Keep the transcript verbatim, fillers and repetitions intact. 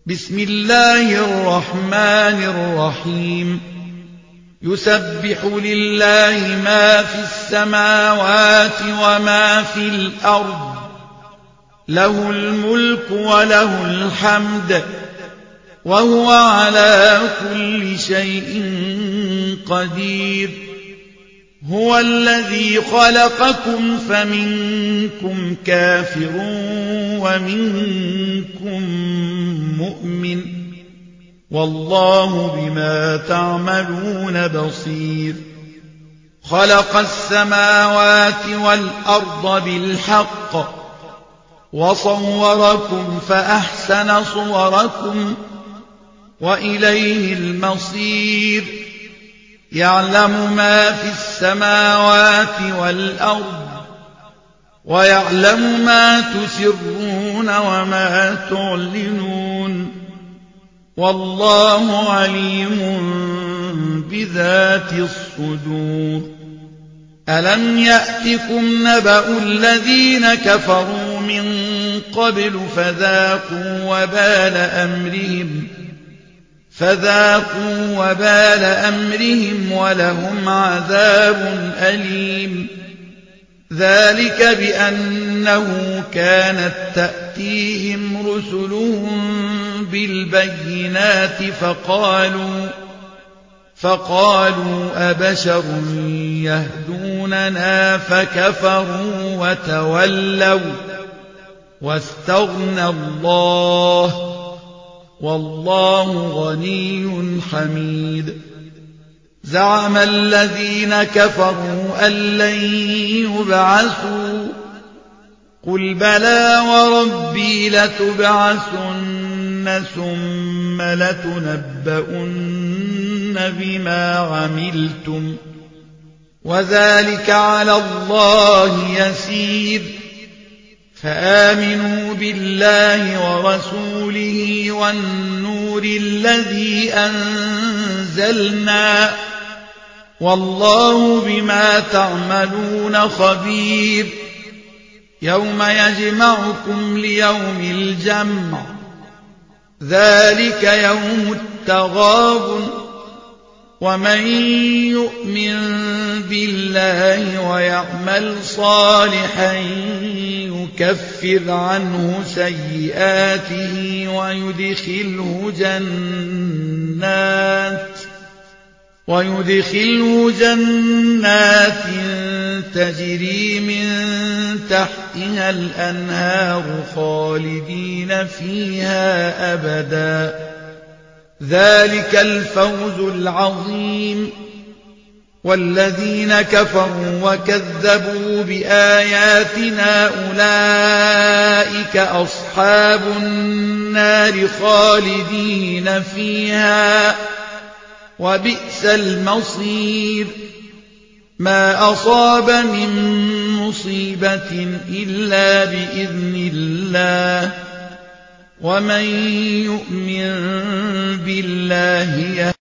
بسم الله الرحمن الرحيم يسبح لله ما في السماوات وما في الأرض له الملك وله الحمد وهو على كل شيء قدير هو الذي خلقكم فمنكم كافر ومنكم مؤمن والله بما تعملون بصير خلق السماوات والأرض بالحق وصوركم فأحسن صوركم وإليه المصير يعلم ما في السماوات والأرض ويعلم ما تسرون وما تعلنون والله عليم بذات الصدور ألم يأتكم نبأ الذين كفروا من قبل فذاقوا وبال أمرهم فذاقوا وبال أمرهم ولهم عذاب أليم ذلك بأنه كانت تأتيهم رسلهم بالبينات فقالوا فقالوا أبشر يهدوننا فكفروا وتولوا واستغنى الله والله غني حميد زعم الذين كفروا أن لن يبعثوا قل بلى وربي لتبعثن ثم لتنبؤن بما عملتم وذلك على الله يسير فآمنوا بالله ورسوله والنور الذي أنزلنا والله بما تعملون خبير يوم يجمعكم ليوم الجمع ذلك يوم التغابن ومن يؤمن بالله ويعمل صالحا يكفر عنه سيئاته ويدخله جنات ويدخله جنات تجري من تحتها الأنهار خالدين فيها أبدا ذلك الفوز العظيم والذين كفروا وكذبوا بآياتنا أولئك أصحاب النار خالدين فيها وبئس المصير ما أصاب من مصيبة إلا بإذن الله ومن يؤمن بالله